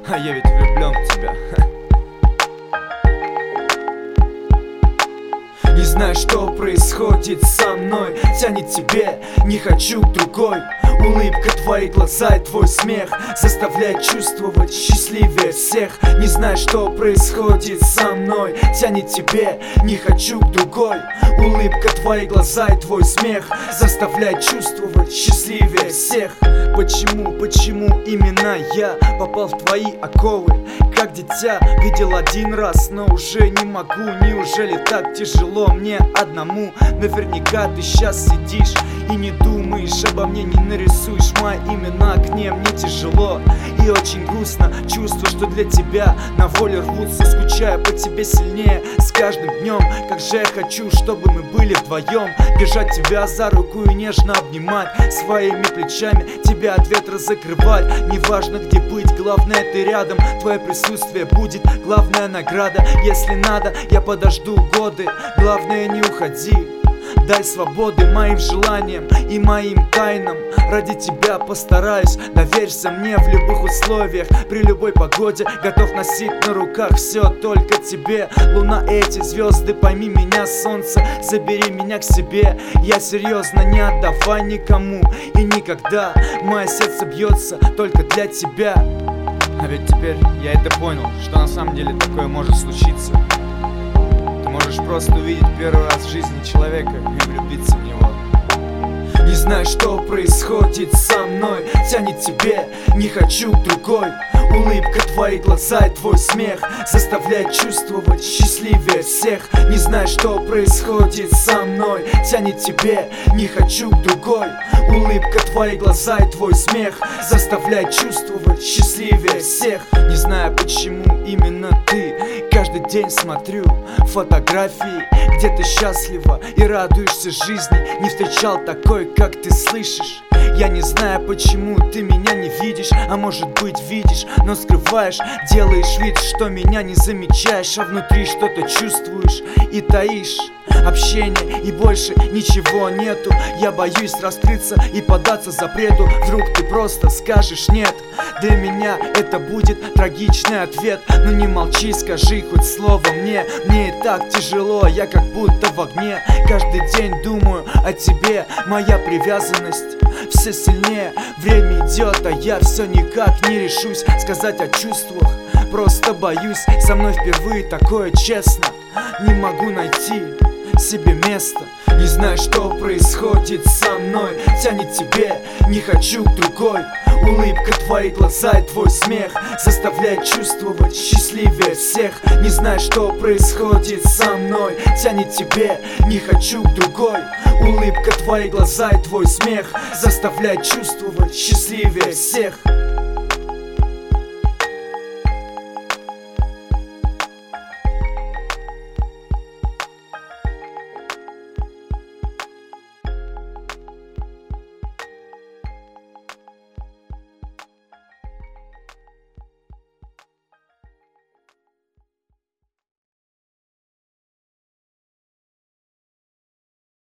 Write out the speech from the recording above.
А я ведь влюблен в тебя. Не знаю, что происходит со мной, тянет тебе, не хочу к другой. Улыбка, твои глаза и твой смех заставляет чувствовать счастливее всех. Не знаю, что происходит со мной, тянет тебе, не хочу к другой. Улыбка, твои глаза и твой смех заставляет чувствовать счастливее всех. Почему именно я попал в твои оковы? Как дитя видел один раз, но уже не могу. Неужели так тяжело мне одному? Наверняка ты сейчас сидишь и не думаешь обо мне, не нарисуешь мои имена. Мне тяжело и очень грустно. Чувствую, что для тебя на воле рвутся. Скучаю по тебе сильнее с каждым днем. Как же я хочу, чтобы мы были вдвоем. Держать тебя за руку и нежно обнимать, своими плечами тебя от ветра закрывать. Неважно где быть, главное ты рядом. Твое присутствие будет главная награда. Если надо, я подожду годы, главное не уходи. Дай свободы моим желаниям и моим тайнам. Ради тебя постараюсь, доверься мне в любых условиях. При любой погоде готов носить на руках все только тебе. Луна, эти звезды, пойми меня, солнце, забери меня к себе. Я серьезно, не отдавай никому и никогда. Мое сердце бьется только для тебя. А ведь теперь я это понял, что на самом деле такое может случиться. Можешь просто увидеть первый раз в жизни человека и влюбиться в него. Не знаю, что происходит со мной, тянет тебе, не хочу к другой. Улыбка, твои глаза и твой смех заставляет чувствовать счастливее всех. Не знаю, что происходит со мной, тянет тебе, не хочу к другой. Улыбка, твои глаза и твой смех заставляет чувствовать счастливее всех. Не знаю, почему именно ты. Каждый день смотрю фотографии, где ты счастлива и радуешься жизни. Не встречал такой, как ты, слышишь? Я не знаю, почему ты меня не видишь, а может быть видишь, но скрываешь. Делаешь вид, что меня не замечаешь, а внутри что-то чувствуешь и таишь. Общение и больше ничего нету. Я боюсь раскрыться и податься запрету. Вдруг ты просто скажешь нет. Для меня это будет трагичный ответ. Но не молчи, скажи хоть слово мне. Мне и так тяжело, я как будто в огне. Каждый день думаю о тебе, моя привязанность все сильнее. Время идет, а я все никак не решусь сказать о чувствах. Просто боюсь, со мной впервые такое, честно. Не могу найти себе место. Не знаю, что происходит со мной, тянет тебе, не хочу к другой. Улыбка, твои глаза и твой смех заставляет чувствовать счастливее всех. Не знаю, что происходит со мной, тянет тебе, не хочу к другой. Улыбка, твои глаза и твой смех заставляет чувствовать счастливее всех.